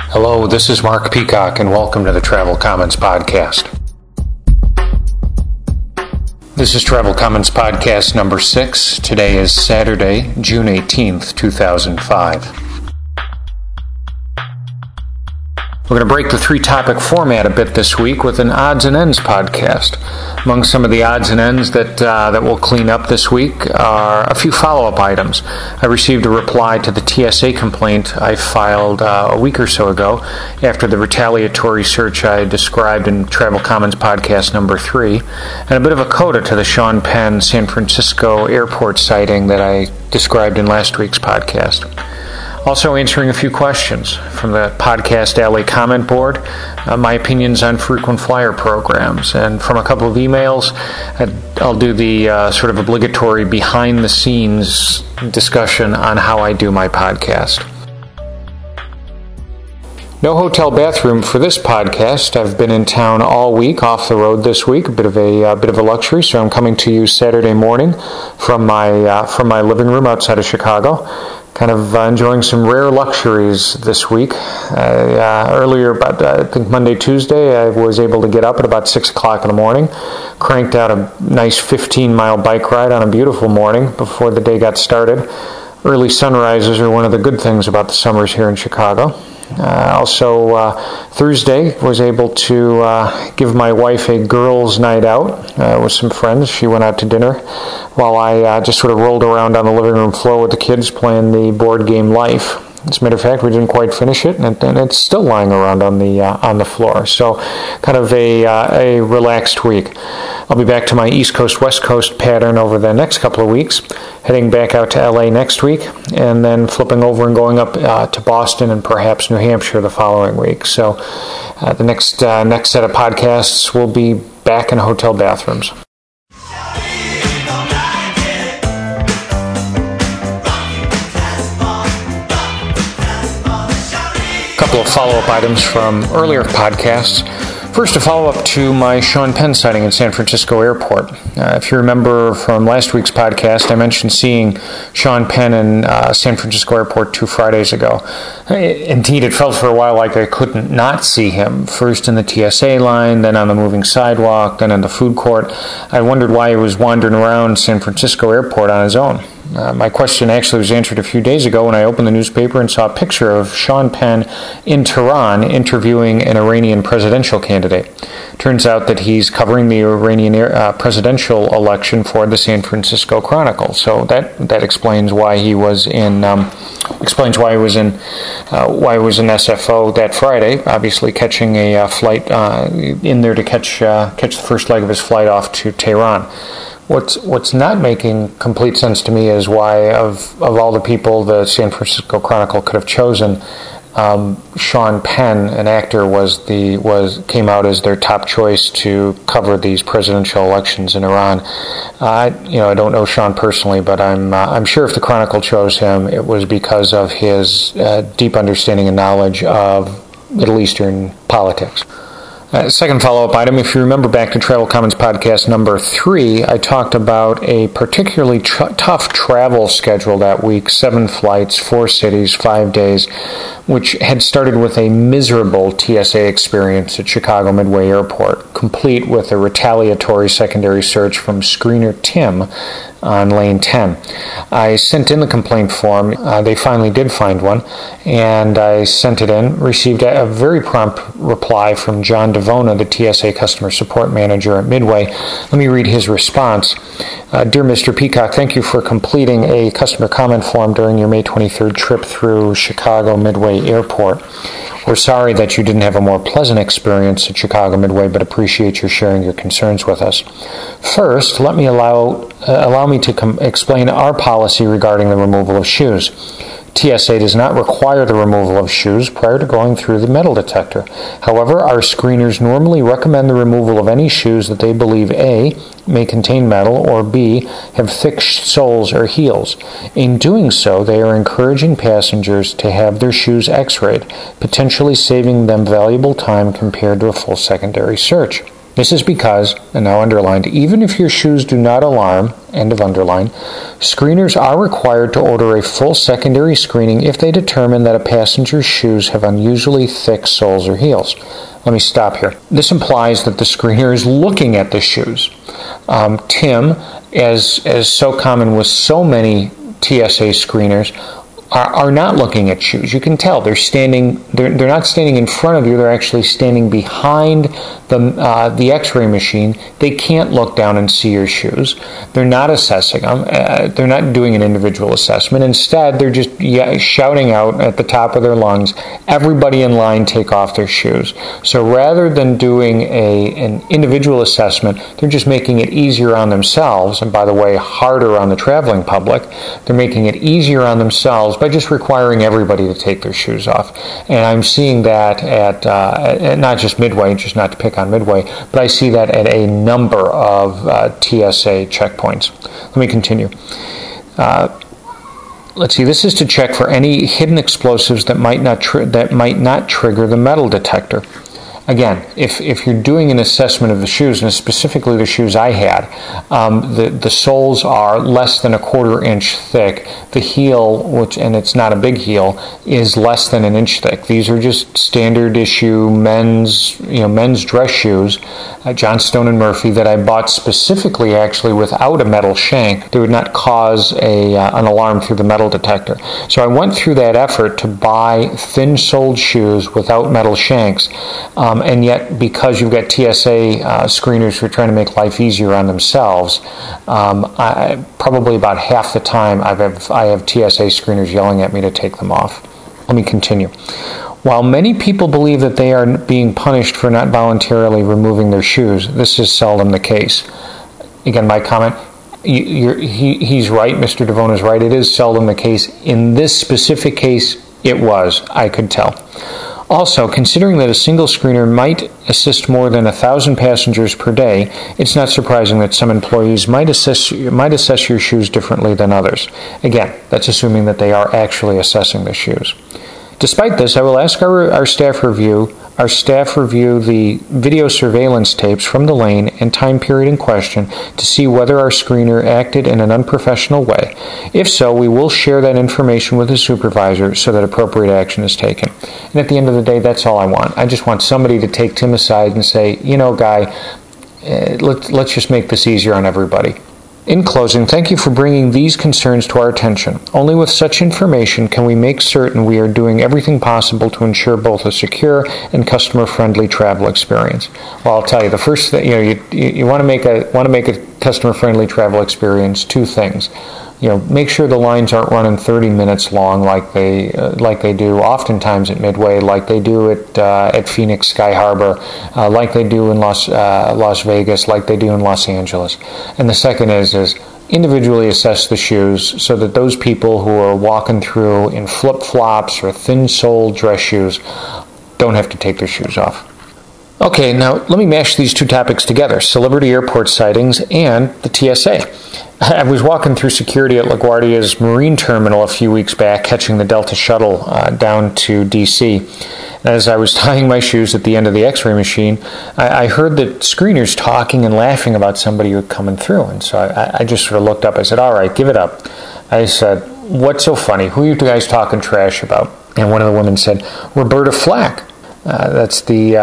Hello, this is Mark Peacock, and welcome to the Travel Commons Podcast. This is Travel Commons Podcast number 6. Today is Saturday, June 18th, 2005. We're going to break the three-topic format a bit this week with an odds and ends podcast. Among some of the odds and ends that we'll clean up this week are a few follow-up items. I received a reply to the TSA complaint I filed a week or so ago after the retaliatory search I described in Travel Commons Podcast number 3, and a bit of a coda to the Sean Penn San Francisco airport sighting that I described in last week's podcast. Also answering a few questions from the Podcast Alley comment board, my opinions on frequent flyer programs, and from a couple of emails, I'll do the sort of obligatory behind-the-scenes discussion on how I do my podcast. No hotel bathroom for this podcast. I've been in town all week, off the road this week, a bit of a luxury. So I'm coming to you Saturday morning from my living room outside of Chicago. Kind of enjoying some rare luxuries this week. Earlier, about I think Monday, Tuesday, I was able to get up at about 6 o'clock in the morning, cranked out a nice 15-mile bike ride on a beautiful morning before the day got started. Early sunrises are one of the good things about the summers here in Chicago. Also, Thursday, was able to give my wife a girls' night out with some friends. She went out to dinner while I just sort of rolled around on the living room floor with the kids playing the board game Life. As a matter of fact, we didn't quite finish it, and it's still lying around on the floor. So, kind of a relaxed week. I'll be back to my East Coast, West Coast pattern over the next couple of weeks, heading back out to LA next week, and then flipping over and going up to Boston and perhaps New Hampshire the following week. So, the next set of podcasts will be back in hotel bathrooms. Couple of follow-up items from earlier podcasts. First, a follow-up to my Sean Penn sighting in San Francisco Airport. If you remember from last week's podcast, I mentioned seeing Sean Penn in San Francisco Airport 2 Fridays ago. Indeed, it felt for a while like I couldn't not see him. First in the TSA line, then on the moving sidewalk, then in the food court. I wondered why he was wandering around San Francisco Airport on his own. My question actually was answered a few days ago when I opened the newspaper and saw a picture of Sean Penn in Tehran interviewing an Iranian presidential candidate. Turns out that he's covering the Iranian presidential election for the San Francisco Chronicle. So that explains why he was in SFO that Friday. Obviously, catching a flight in there to catch the first leg of his flight off to Tehran. What's not making complete sense to me is why, of all the people the San Francisco Chronicle could have chosen, Sean Penn, an actor, came out as their top choice to cover these presidential elections in Iran. I don't know Sean personally, but I'm sure if the Chronicle chose him, it was because of his deep understanding and knowledge of Middle Eastern politics. Second follow-up item, if you remember back to Travel Commons Podcast number 3, I talked about a particularly tough travel schedule that week, 7 flights, 4 cities, 5 days, which had started with a miserable TSA experience at Chicago Midway Airport, complete with a retaliatory secondary search from screener Tim on lane 10. I sent in the complaint form. They finally did find one, and I sent it in, received a very prompt reply from John Devona, the TSA customer support manager at Midway. Let me read his response. Dear Mr. Peacock, thank you for completing a customer comment form during your May 23rd trip through Chicago Midway Airport. We're sorry that you didn't have a more pleasant experience at Chicago Midway, but appreciate your sharing your concerns with us. First, let me allow me to explain our policy regarding the removal of shoes. TSA does not require the removal of shoes prior to going through the metal detector. However, our screeners normally recommend the removal of any shoes that they believe A, may contain metal, or B, have thick soles or heels. In doing so, they are encouraging passengers to have their shoes x-rayed, potentially saving them valuable time compared to a full secondary search. This is because, and now underlined, even if your shoes do not alarm, end of underline, screeners are required to order a full secondary screening if they determine that a passenger's shoes have unusually thick soles or heels. Let me stop here. This implies that the screener is looking at the shoes. Tim, as so common with so many TSA screeners, are not looking at shoes. You can tell they're not standing in front of you. They're actually standing behind the X-ray machine. They can't look down and see your shoes. They're not assessing them. They're not doing an individual assessment. Instead, they're just shouting out at the top of their lungs, "Everybody in line, take off their shoes." So rather than doing an individual assessment, they're just making it easier on themselves, and by the way, harder on the traveling public. They're making it easier on themselves by just requiring everybody to take their shoes off. And I'm seeing that at not just Midway, just not to pick on Midway, but I see that at a number of TSA checkpoints. Let me continue. Let's see. This is to check for any hidden explosives that might not trigger the metal detector. Again, if you're doing an assessment of the shoes, and specifically the shoes I had, the soles are less than a 1/4 inch thick. The heel, and it's not a big heel, is less than an inch thick. These are just standard issue men's dress shoes, Johnstone and Murphy, that I bought specifically actually without a metal shank. They would not cause an alarm through the metal detector. So I went through that effort to buy thin-soled shoes without metal shanks. And yet, because you've got TSA screeners who are trying to make life easier on themselves, probably about half the time I have TSA screeners yelling at me to take them off. Let me continue. While many people believe that they are being punished for not voluntarily removing their shoes, this is seldom the case. Again, my comment, he's right, Mr. Devone is right, it is seldom the case. In this specific case, it was, I could tell. Also, considering that a single screener might assist more than 1,000 passengers per day, it's not surprising that some employees might assess your shoes differently than others. Again, that's assuming that they are actually assessing the shoes. Despite this, I will ask our staff review the video surveillance tapes from the lane and time period in question to see whether our screener acted in an unprofessional way. If so, we will share that information with the supervisor so that appropriate action is taken. And at the end of the day, that's all I want. I just want somebody to take Tim aside and say, guy, let's just make this easier on everybody. In closing, thank you for bringing these concerns to our attention. Only with such information can we make certain we are doing everything possible to ensure both a secure and customer-friendly travel experience. Well, I'll tell you, the first thing, you want to make a customer-friendly travel experience, two things. Make sure the lines aren't running 30 minutes long like they do oftentimes at Midway, like they do at Phoenix Sky Harbor, like they do in Las Vegas, like they do in Los Angeles. And the second is individually assess the shoes so that those people who are walking through in flip-flops or thin-soled dress shoes don't have to take their shoes off. Okay, now let me mash these two topics together, Celebrity Airport sightings and the TSA. I was walking through security at LaGuardia's Marine Terminal a few weeks back, catching the Delta shuttle down to D.C. As I was tying my shoes at the end of the X-ray machine, I heard the screeners talking and laughing about somebody who was coming through. And so I just sort of looked up. I said, "All right, give it up." I said, "What's so funny? Who are you guys talking trash about?" And one of the women said, "Roberta Flack." That's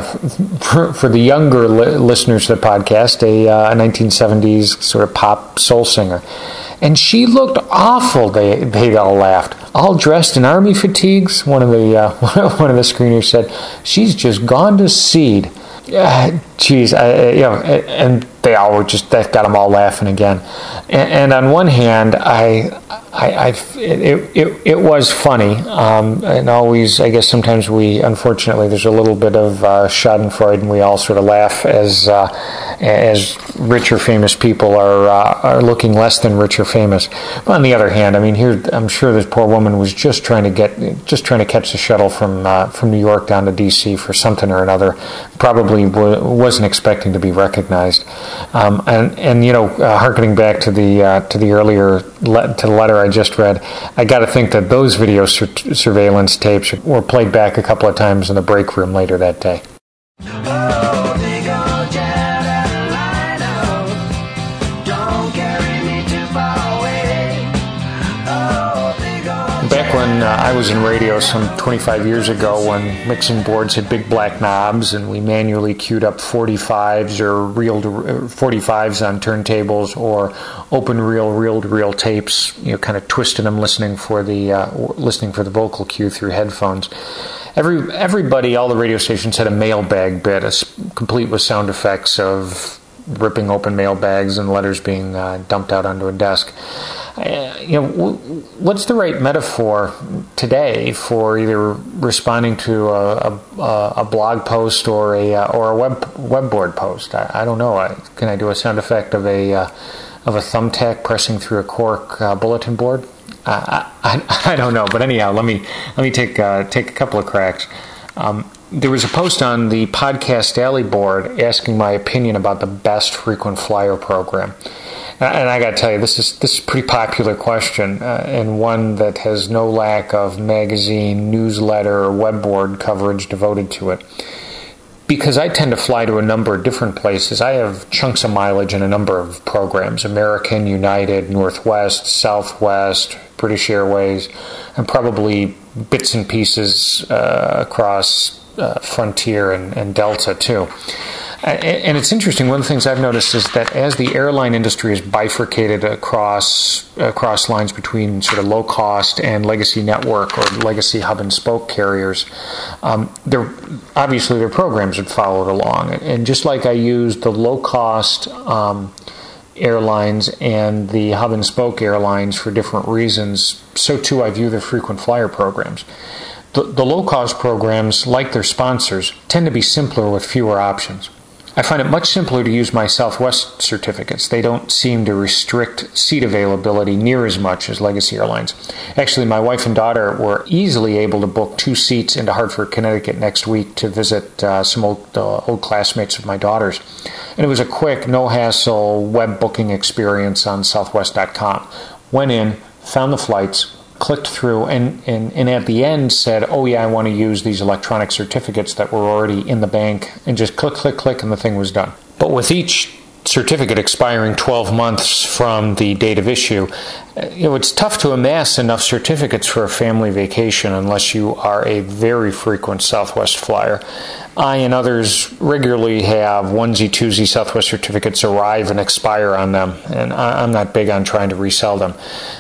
for the younger listeners to the podcast, a 1970s sort of pop soul singer. And she looked awful, they all laughed. All dressed in army fatigues, one of the screeners said, "She's just gone to seed." Geez, and they all were that got them all laughing again. And on one hand, it was funny, and always, I guess sometimes unfortunately, there's a little bit of Schadenfreude, and we all sort of laugh as rich or famous people are looking less than rich or famous. But on the other hand, I mean, here I'm sure this poor woman was just trying to catch the shuttle from New York down to D.C. for something or another. Probably wasn't expecting to be recognized. And hearkening back to the earlier to the letter I just read, I got to think that those video surveillance tapes were played back a couple of times in the break room later that day. Oh, I was in radio some 25 years ago when mixing boards had big black knobs, and we manually queued up 45s or 45s on turntables, or open reel-to-reel tapes. Kind of twisting them, listening for the vocal cue through headphones. Everybody, all the radio stations had a mailbag bit, complete with sound effects of ripping open mailbags and letters being dumped out onto a desk. What's the right metaphor today for either responding to a blog post or a web board post? I don't know. Can I do a sound effect of a thumbtack pressing through a cork bulletin board? I don't know. But anyhow, let me take a couple of cracks. There was a post on the Podcast Alley board asking my opinion about the best frequent flyer program. And I got to tell you, this is a pretty popular question, and one that has no lack of magazine, newsletter, or web board coverage devoted to it. Because I tend to fly to a number of different places, I have chunks of mileage in a number of programs: American, United, Northwest, Southwest, British Airways, and probably bits and pieces across Frontier and Delta too. And it's interesting, one of the things I've noticed is that as the airline industry is bifurcated across lines between sort of low-cost and legacy network or legacy hub-and-spoke carriers, obviously their programs have followed along. And just like I used the low-cost airlines and the hub-and-spoke airlines for different reasons, so too I view the frequent flyer programs. The low-cost programs, like their sponsors, tend to be simpler with fewer options. I find it much simpler to use my Southwest certificates. They don't seem to restrict seat availability near as much as legacy airlines. Actually, my wife and daughter were easily able to book 2 seats into Hartford, Connecticut next week to visit some old classmates of my daughter's. And it was a quick, no-hassle web booking experience on Southwest.com. Went in, found the flights, clicked through, and at the end said, oh yeah, I want to use these electronic certificates that were already in the bank, and just click, and the thing was done. But with each certificate expiring 12 months from the date of issue, it's tough to amass enough certificates for a family vacation unless you are a very frequent Southwest flyer. I and others regularly have onesie-twosie Southwest certificates arrive and expire on them, and I'm not big on trying to resell them.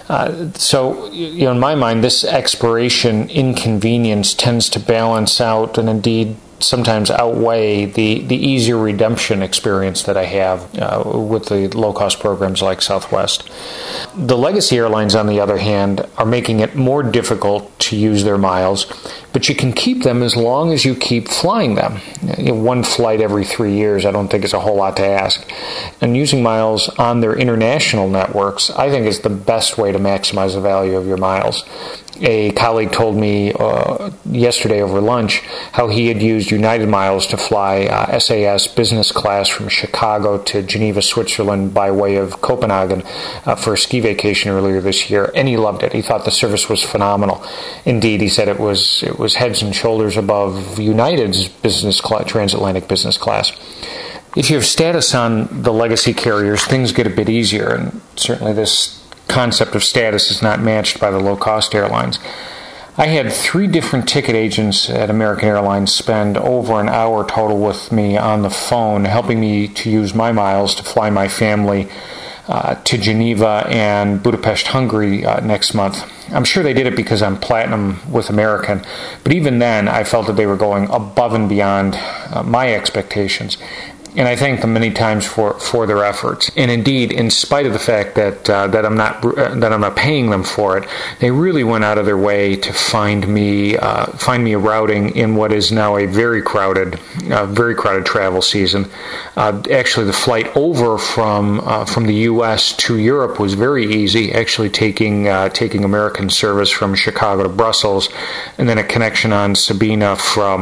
So, in my mind, this expiration inconvenience tends to balance out and indeed sometimes outweigh the easier redemption experience that I have with the low-cost programs like Southwest. The legacy airlines, on the other hand, are making it more difficult to use their miles, but you can keep them as long as you keep flying them. One flight every 3 years I don't think is a whole lot to ask. And using miles on their international networks, I think, is the best way to maximize the value of your miles. A colleague told me yesterday over lunch how he had used United Miles to fly SAS business class from Chicago to Geneva, Switzerland by way of Copenhagen for a ski vacation earlier this year, and he loved it. He thought the service was phenomenal. Indeed, he said it was heads and shoulders above United's business class, transatlantic business class. If you have status on the legacy carriers, things get a bit easier, and certainly this concept of status is not matched by the low-cost airlines. I had 3 different ticket agents at American Airlines spend over an hour total with me on the phone, helping me to use my miles to fly my family to Geneva and Budapest, Hungary next month. I'm sure they did it because I'm platinum with American, but even then I felt that they were going above and beyond my expectations. And I thank them many times for their efforts. And indeed, in spite of the fact that I'm not paying them for it, they really went out of their way to find me a routing in what is now a very crowded travel season. Actually, the flight over from the U.S. to Europe was very easy. Actually, taking American service from Chicago to Brussels, and then a connection on Sabena from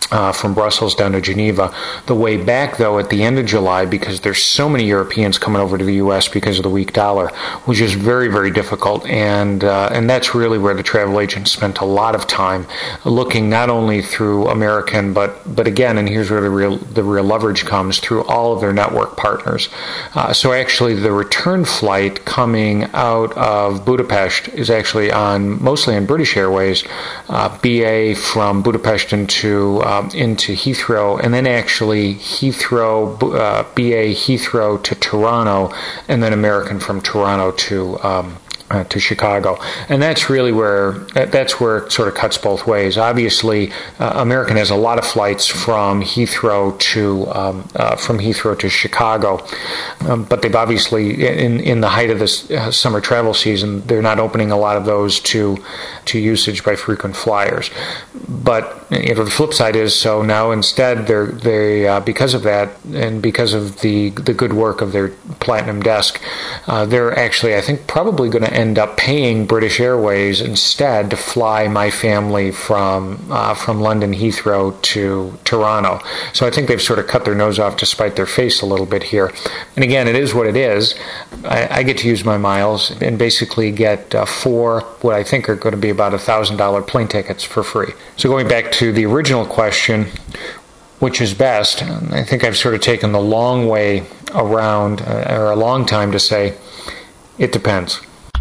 from Brussels down to Geneva. The way back, though, at the end of July, because there's so many Europeans coming over to the U.S. because of the weak dollar, was just very, very difficult. And that's really where the travel agents spent a lot of time looking not only through American, but again, and here's where the real leverage comes, through all of their network partners. So actually, the return flight coming out of Budapest is actually mostly on British Airways, BA from Budapest into Heathrow, and then actually BA Heathrow to Toronto, and then American from Toronto to Chicago. And that's really where it sort of cuts both ways. Obviously, American has a lot of flights from Heathrow to Chicago, but they've obviously, in the height of this summer travel season, they're not opening a lot of those to usage by frequent flyers. But the flip side is, so now instead they because of that and because of the good work of their Platinum desk, they're actually, I think, probably going to end up paying British Airways instead to fly my family from London Heathrow to Toronto. So I think they've sort of cut their nose off to spite their face a little bit here. And again, it is what it is. I get to use my miles and basically get 4 what I think are going to be about $1,000 plane tickets for free. So going back to the original question, which is best, I think I've sort of taken the long way around, or a long time to say, it depends.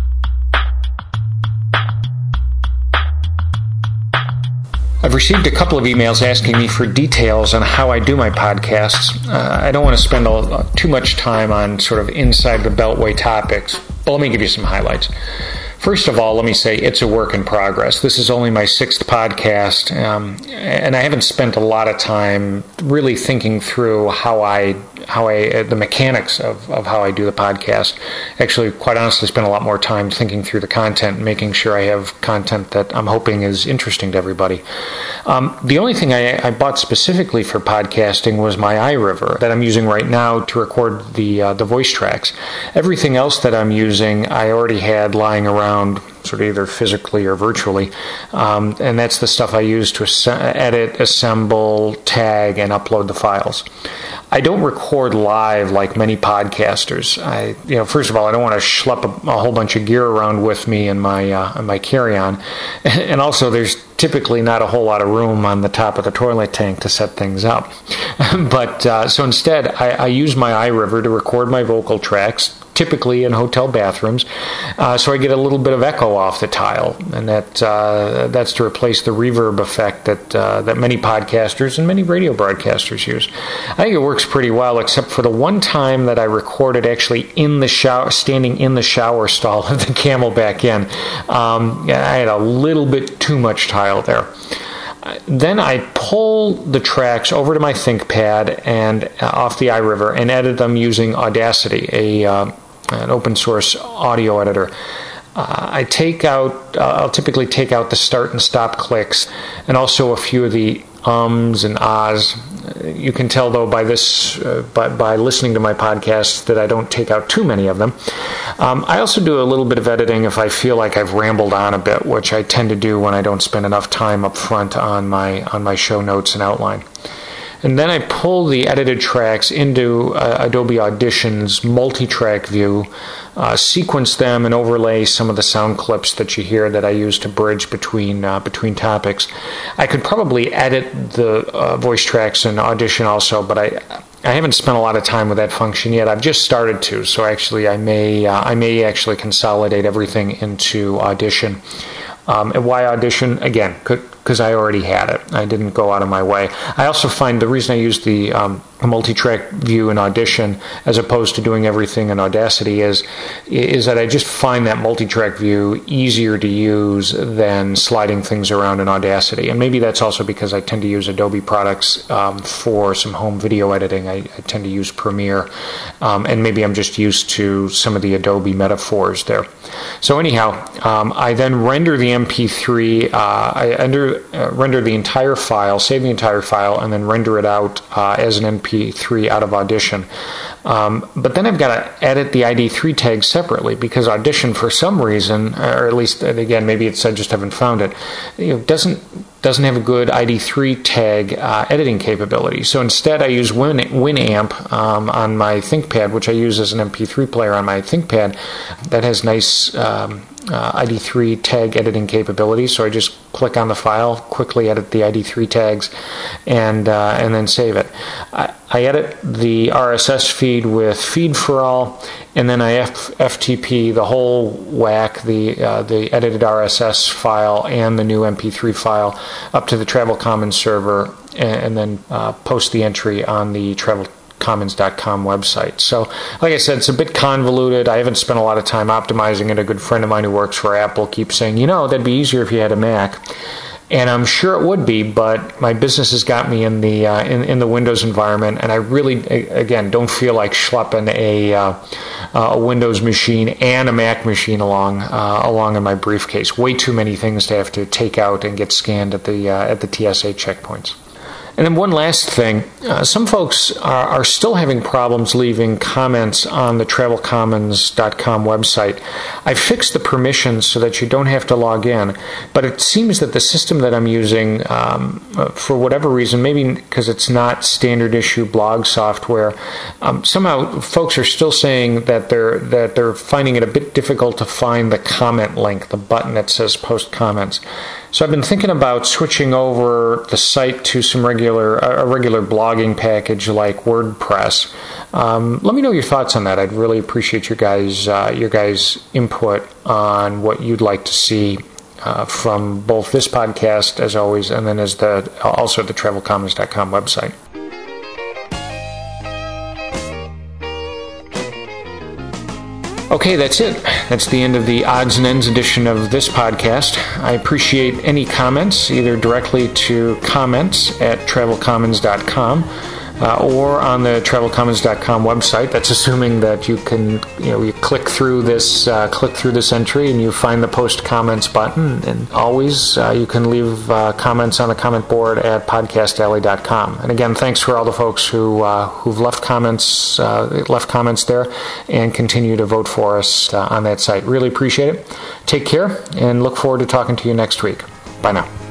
I've received a couple of emails asking me for details on how I do my podcasts. I don't want to spend too much time on sort of inside the Beltway topics, but let me give you some highlights. First of all, let me say it's a work in progress. This is only my 6th podcast, and I haven't spent a lot of time really thinking through the mechanics of how I do the podcast. Actually, quite honestly, spent a lot more time thinking through the content and making sure I have content that I'm hoping is interesting to everybody. The only thing I bought specifically for podcasting was my iRiver that I'm using right now to record the voice tracks. Everything else that I'm using, I already had lying around, sort of either physically or virtually, and that's the stuff I use to edit, assemble, tag, and upload the files. I don't record live like many podcasters. First of all, I don't want to schlep a whole bunch of gear around with me in my carry-on, and also there's typically not a whole lot of room on the top of the toilet tank to set things up. But so instead, I use my iRiver to record my vocal tracks, typically in hotel bathrooms, so I get a little bit of echo off the tile, and that's to replace the reverb effect that many podcasters and many radio broadcasters use. I think it works pretty well, except for the one time that I recorded actually in the shower, standing in the shower stall of the Camelback Inn. I had a little bit too much tile there. Then I pull the tracks over to my ThinkPad and off the iRiver and edit them using Audacity, an open source audio editor. I'll typically take out the start and stop clicks and also a few of the ums and ahs. You can tell, though, by listening to my podcasts that I don't take out too many of them. I also do a little bit of editing if I feel like I've rambled on a bit, which I tend to do when I don't spend enough time up front on my show notes and outline. And then I pull the edited tracks into Adobe Audition's multi-track view, sequence them, and overlay some of the sound clips that you hear that I use to bridge between topics. I could probably edit the voice tracks in Audition also, but I haven't spent a lot of time with that function yet. I've just started to, so actually I may actually consolidate everything into Audition. And why Audition? Again, because I already had it. I didn't go out of my way. I also find the reason I use the multi-track view in Audition as opposed to doing everything in Audacity is that I just find that multi-track view easier to use than sliding things around in Audacity. And maybe that's also because I tend to use Adobe products for some home video editing. I tend to use Premiere, and maybe I'm just used to some of the Adobe metaphors there. So anyhow, I then render the MP3, I render the entire file, save the entire file, and then render it out as an MP3 out of Audition. But then I've got to edit the ID3 tag separately because Audition, for some reason, or at least, again, maybe it's I just haven't found it, doesn't have a good ID3 tag editing capability. So instead, I use Winamp on my ThinkPad, which I use as an MP3 player on my ThinkPad. That has nice ID3 tag editing capability. So I just click on the file, quickly edit the ID3 tags, and then save it. I edit the RSS feed with Feed for All, and then I FTP the whole whack, the edited RSS file and the new MP3 file up to the Travel Commons server, and then post the entry on the travelcommons.com website. So, like I said, it's a bit convoluted. I haven't spent a lot of time optimizing it. A good friend of mine who works for Apple keeps saying, that'd be easier if you had a Mac. And I'm sure it would be, but my business has got me in the in the Windows environment, and I really, again, don't feel like schlepping a Windows machine and a Mac machine along in my briefcase. Way too many things to have to take out and get scanned at the TSA checkpoints. And then one last thing, some folks are still having problems leaving comments on the travelcommons.com website. I fixed the permissions so that you don't have to log in, but it seems that the system that I'm using, for whatever reason, maybe because it's not standard issue blog software, somehow folks are still saying that they're finding it a bit difficult to find the comment link, the button that says post comments. So I've been thinking about switching over the site to a regular blogging package like WordPress. Let me know your thoughts on that. I'd really appreciate your guys' input on what you'd like to see from both this podcast, as always, and then also the travelcommons.com website. Okay, that's it. That's the end of the odds and ends edition of this podcast. I appreciate any comments, either directly to comments@travelcommons.com or on the travelcommons.com website. That's assuming that you can, you click through this entry and you find the post comments button. And always, you can leave comments on the comment board at podcastalley.com. And again, thanks for all the folks who've left comments there and continue to vote for us on that site. Really appreciate it. Take care and look forward to talking to you next week. Bye now.